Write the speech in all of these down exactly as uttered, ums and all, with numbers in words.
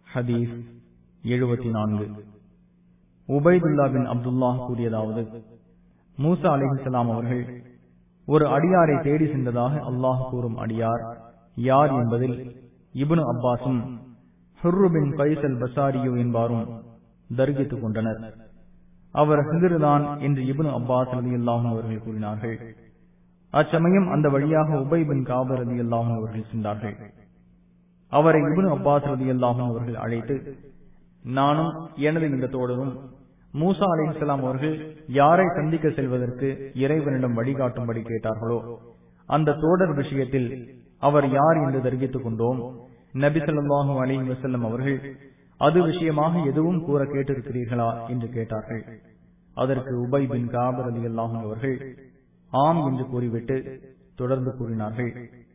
ஹதீஸ் எழுபத்தி நான்கு. உபைதுல்லா பின் அப்துல்லாஹ் கூறியதாவது, மூசா அலைஹிஸ்ஸலாம் அவர்கள் ஒரு அடியாரை தேடி சென்றதாக அல்லாஹ் கூறும் அடியார் யார் என்பதில் இப்னு அப்பாஸும் ஹுர்ரு பின் கைஸ் அல் பஸாரியு என்பாரும் தர்கித்துக் கொண்டனர். அவர் ஹிதர்தான் என்று இப்னு அப்பாஸ் ரலியல்லாஹு அன்ஹு அவர்கள் கூறினார்கள். அச்சமயம் அந்த வழியாக உபை பின் காப் ரலியல்லாஹு அன்ஹு அவர்கள் சென்றார்கள். அவரை இப்னு அப்பாஸ் ரலியல்லாஹு அன்ஹு அவர்கள் அழைத்து, நானும் எனது இந்த தோழரும் மூசா அலைஹிஸ்ஸலாம் அவர்கள் யாரை சந்திக்க செல்வதற்கு இறைவனிடம் வழிகாட்டும்படி கேட்டார்களோ அந்த தோழர் விஷயத்தில் அவர் யார் என்று தர்கித்துக் கொண்டோம். நபி ஸல்லல்லாஹு அலைஹி வஸல்லம் அவர்கள் அது விஷயமாக எதுவும் கூற கேட்டிருக்கிறீர்களா என்று கேட்டார்கள். அதற்கு உபை பின் காப் ரலியல்லாஹு அன்ஹு அவர்கள் ஆம் என்று கூறிவிட்டு தொடர்ந்து கூறினார்கள்,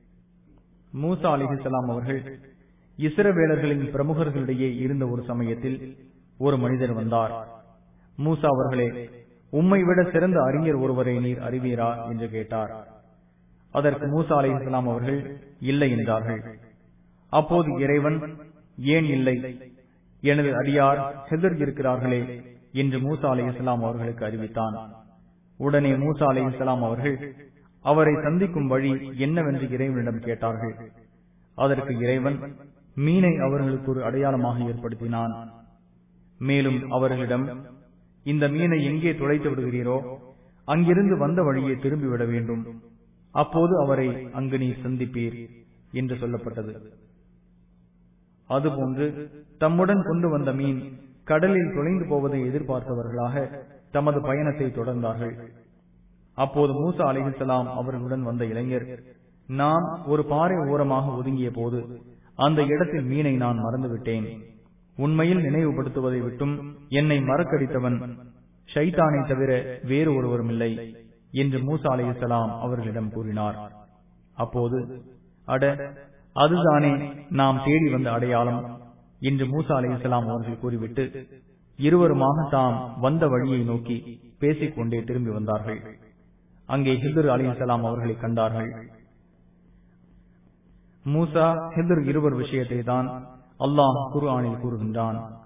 மூசா அலைஹிஸ்ஸலாம் அவர்கள் இஸ்ரவேலர்களின் பிரமுகர்களிடையே இருந்த ஒரு சமயத்தில் ஒரு மனிதர் வந்தார். மூசா அவர்களே, உம்மை விட சிறந்த அறிஞர் ஒருவரை நீர் அறிவீரா என்று கேட்டார். அதற்கு மூசா அலைஹிஸ்ஸலாம் அவர்கள் இல்லை என்றார்கள். அப்போது இறைவன், ஏன் இல்லை, எனது அடியார் ஹிதர் இருக்கிறார்களே என்று மூசா அலைஹிஸ்ஸலாம் அவர்களுக்கு அறிவித்தான். உடனே மூசா அலைஹிஸ்ஸலாம் அவர்கள் அவரை சந்திக்கும் வழி என்னவென்று இறைவனிடம் கேட்டார்கள். அதற்கு இறைவன் மீனை அவர்களுக்கு ஒரு அடையாளமாக ஏற்படுத்தினான். மேலும் அவர்களிடம், இந்த மீனை எங்கே துளைத்து விடுகிறீரோ அங்கிருந்து வந்த வழியே திரும்பிவிட வேண்டும், அப்போது அவரை அங்கு நீர் சந்திப்பீர் என்று சொல்லப்பட்டது. அதுபோன்று தம்முடன் கொண்டு வந்த மீன் கடலில் தொலைந்து போவதை எதிர்பார்த்தவர்களாக தமது பயணத்தை தொடர்ந்தார்கள். அப்போது மூசா அலைஹிஸ்ஸலாம் அவர்களுடன் வந்த இளைஞர், நான் ஒரு பாறை ஓரமாக ஒதுங்கிய போது அந்த இடத்தில் மீனை நான் மறந்துவிட்டேன். உண்மையில் நினைவுபடுத்துவதை விட்டும் என்னை மறக்கடித்தவன் ஷைத்தானை தவிர வேறு ஒருவரும் இல்லை என்று மூசா அலைஹிஸ்ஸலாம் அவர்களிடம் கூறினார். அப்போது, அட, அதுதானே நாம் தேடி வந்த அடையாளம் என்று மூசா அலைஹிஸ்ஸலாம் அவர்கள் கூறிவிட்டு இருவருமாக தாம் வந்த வழியை நோக்கி பேசிக்கொண்டே திரும்பி வந்தார்கள். அங்கே ஹிதர் அலைஹிஸ்ஸலாம் அவர்களை கண்டார்கள். மூசா, ஹிதர் இருவர் விஷயத்தை தான் அல்லாஹ் குர்ஆனில் கூறுகின்றான்.